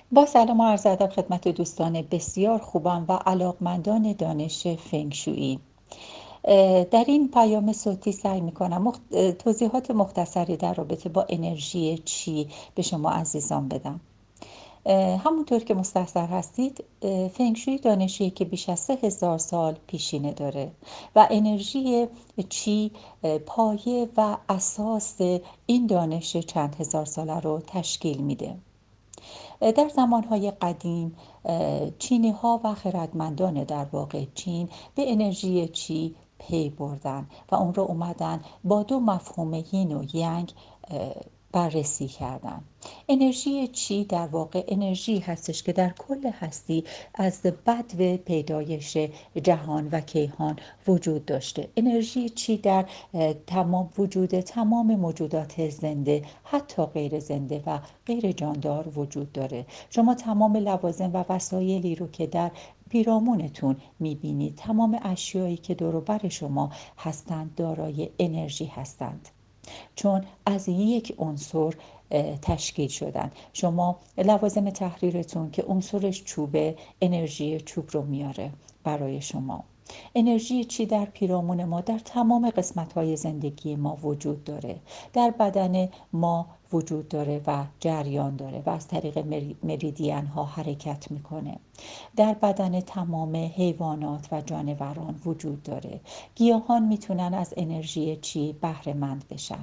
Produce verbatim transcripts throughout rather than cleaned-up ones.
با سلام و عرض ادب خدمت دوستان بسیار خوبم و علاقمندان دانش فنگشویی. در این پیام صوتی سعی میکنم مخ... توضیحات مختصری در رابطه با انرژی چی به شما عزیزان بدم. همونطور که مستحضر هستید، فنگشوی دانشی که بیش از سه هزار سال پیشینه داره و انرژی چی پایه و اساس این دانش چند هزار ساله رو تشکیل میده. در زمانهای قدیم چینی ها و خردمندان در واقع چین به انرژی چی پی بردن و اون رو اومدن با دو مفهوم یین و ینگ بررسی کردن. انرژی چی در واقع انرژی هستش که در کل هستی از بدو پیدایش جهان و کیهان وجود داشته. انرژی چی در تمام وجود تمام موجودات زنده، حتی غیر زنده و غیر جاندار وجود داره. شما تمام لوازم و وسایلی رو که در پیرامونتون میبینید، تمام اشیایی که دور و بر شما هستند، دارای انرژی هستند، چون از یک عنصر تشکیل شدن. شما لوازم تحریرتون که عنصرش چوبه، انرژی چوب رو میاره برای شما. انرژی چی در پیرامون ما در تمام قسمت‌های زندگی ما وجود داره. در بدن ما وجود داره و جریان داره و از طریق مریدین ها حرکت میکنه. در بدن تمام حیوانات و جانوران وجود داره. گیاهان میتونن از انرژی چی بهره مند بشن.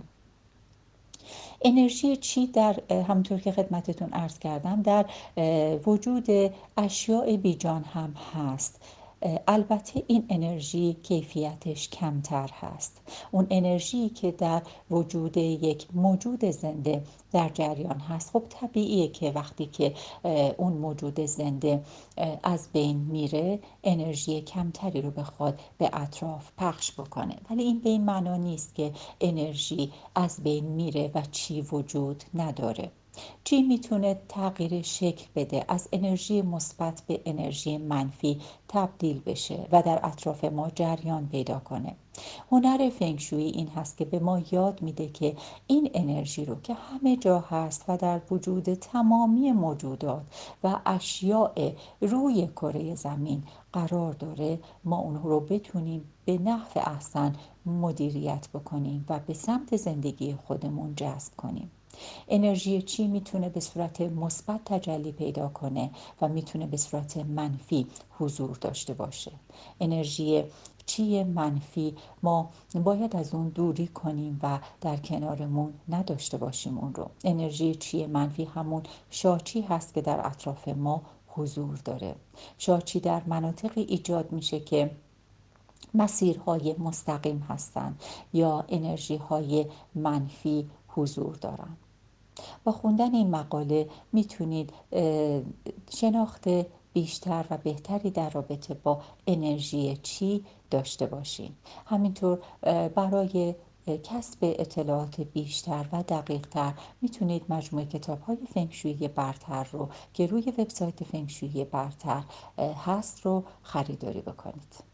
انرژی چی در همونطور که خدمتتون عرض کردم در وجود اشیاء بیجان هم هست. البته این انرژی کیفیتش کمتر هست. اون انرژی که در وجود یک موجود زنده در جریان هست، خب طبیعیه که وقتی که اون موجود زنده از بین میره، انرژی کمتری رو بخواد به اطراف پخش بکنه. ولی این به این معنا نیست که انرژی از بین میره و چی وجود نداره. چی میتونه تغییر شکل بده، از انرژی مثبت به انرژی منفی تبدیل بشه و در اطراف ما جریان پیدا کنه. هنر فنگشویی این هست که به ما یاد میده که این انرژی رو که همه جا هست و در وجود تمامی موجودات و اشیاء روی کره زمین قرار داره، ما اون رو بتونیم به نحو احسن مدیریت بکنیم و به سمت زندگی خودمون جذب کنیم. انرژی چی میتونه به صورت مثبت تجلی پیدا کنه و میتونه به صورت منفی حضور داشته باشه. انرژی چی منفی ما باید از اون دوری کنیم و در کنارمون نداشته باشیم اون رو. انرژی چی منفی همون شاچی هست که در اطراف ما حضور داره. شاچی در مناطقی ایجاد میشه که مسیرهای مستقیم هستند یا انرژی های منفی حضور دارن. با خوندن این مقاله میتونید شناخت بیشتر و بهتری در رابطه با انرژی چی داشته باشین. همینطور برای کسب اطلاعات بیشتر و دقیقتر میتونید مجموعه کتاب های فنگشویی برتر رو که روی وبسایت فنگشویی برتر هست رو خریداری بکنید.